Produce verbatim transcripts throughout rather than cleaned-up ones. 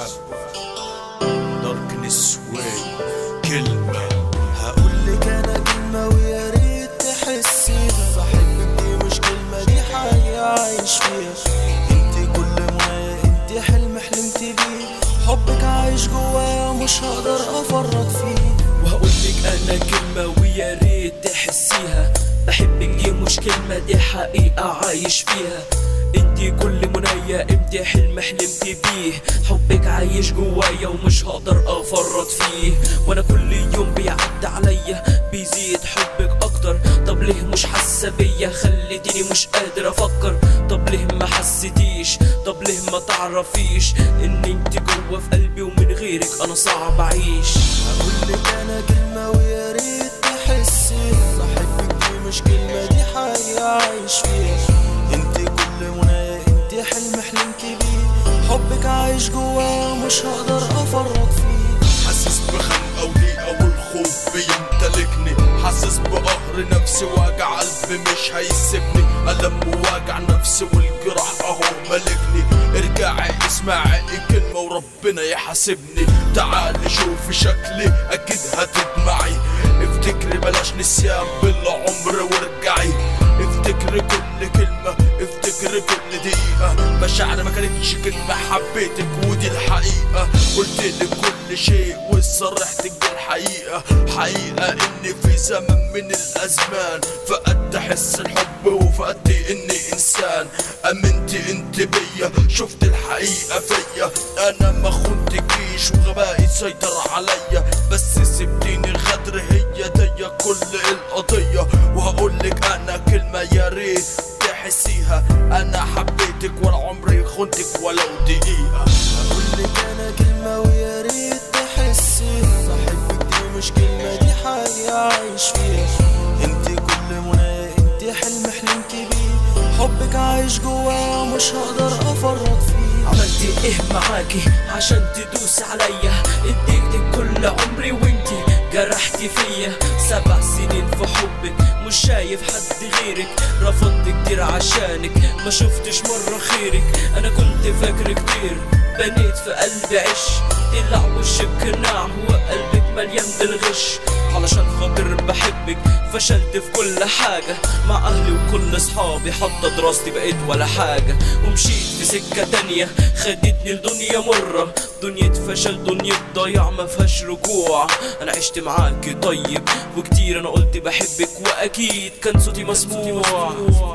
داركنس واي كلمة. هقولك انا كلمة ويا ريت تحسيها، بحبك دي مش كلمة، دي حقيقة عايش فيها. انت كل منايا، انت حلم حلمت بيه، حبك عايش جوايا مش هقدر افرط فيه. وهقولك انا كلمة ويا ريت تحسيها، بحبك دي مش كلمة، دي حقيقة عايش فيها. انتي كل منايا، انتي حلم حلمت بيه، حبك عايش جوايا ومش هقدر افرط فيه. وانا كل يوم بيعدي عليا بيزيد حبك اكتر. طب ليه مش حاسة بيا؟ خليتيني مش قادر افكر. طب ليه ما حسيتيش؟ طب ليه ما تعرفيش ان انتي جوا في قلبي ومن غيرك انا صعب اعيش. هقولك انا كلمة ويا ريت تحسيها، بحبك دي مش كلمة، دي حقيقة عايش فيها. انت كل منايا، انت حلم حلمت بيه، حبك عايش جوايا مش هقدر افرط فيه. حاسس بخنقة وضيقة والخوف بيمتلكني، حاسس بقهر نفسي ووجع قلبي مش هيسيبني، ألم ووجع نفسي والجراح اهو ملكني. ارجعي اسمعي كلمة وربنا يحاسبني، تعالي شوفي شكلي اكيد هتدمعي. افتكري بلاش نسيان بالعمر وارجعي، افتكري كل كلمة، افتكري كل دقيقة. مشاعري ما كانتش كلمة، حبيتك ودي الحقيقة. قلتلك كل شيء وصرحتك بالحقيقة، حقيقة اني في زمن من الازمان فقدت احس الحب وفقدت اني انسان. امنتي انت بيا، شفت الحقيقة فيا، انا ما خنتكيش وغبائي سيطر عليا، بس سبتيني الغدر هي دي كل القضية. وهقولك انا كلمة يا ريت تحسيها، انا حبيتك ولا عمري خنتك ولو دقيقة. هقولك انا كلمة ويا ريت تحسيها، بحبك دي مش كلمة، دي حقيقة عايش فيها. انت كل منايا، انت حلم حلمت بيه، حبك عايش جوايا مش هقدر افرط فيه. عملت ايه معاكي عشان تدوس عليا؟ اديتك كل عمري وانتي جرحتي فيا. سبع سنين في حبك مش شايف حد غيرك، رفضت كتير عشانك ما شفتش مرة خيرك. انا كنت فاكر كتير، بنيت في قلبي عش، طلع وشك ناعم وقلبك مليان بالغش. علشان خاطر بحبك فشلت في كل حاجة، مع اهلي وكل صحابي حتى دراستي بقيت ولا حاجة. ومشيت في سكة تانية خدتني لدنيا مرة، دنيا فشل دنيا ضياع ما فيهاش رجوع. انا عشت معاكي طيب وكتير انا قلت بحبك، واكيد كان صوتي مسموع.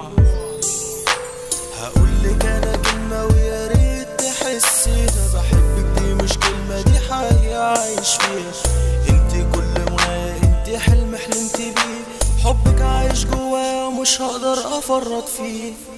هقولك انا كلمة ويا ريت تحسيها، بحبك دي مش كلمة، دي حقيقة عايش فيها. انت كل منايا، انت حلم حلمت بيه، حبك عايش جوايا مش هقدر افرط فيه.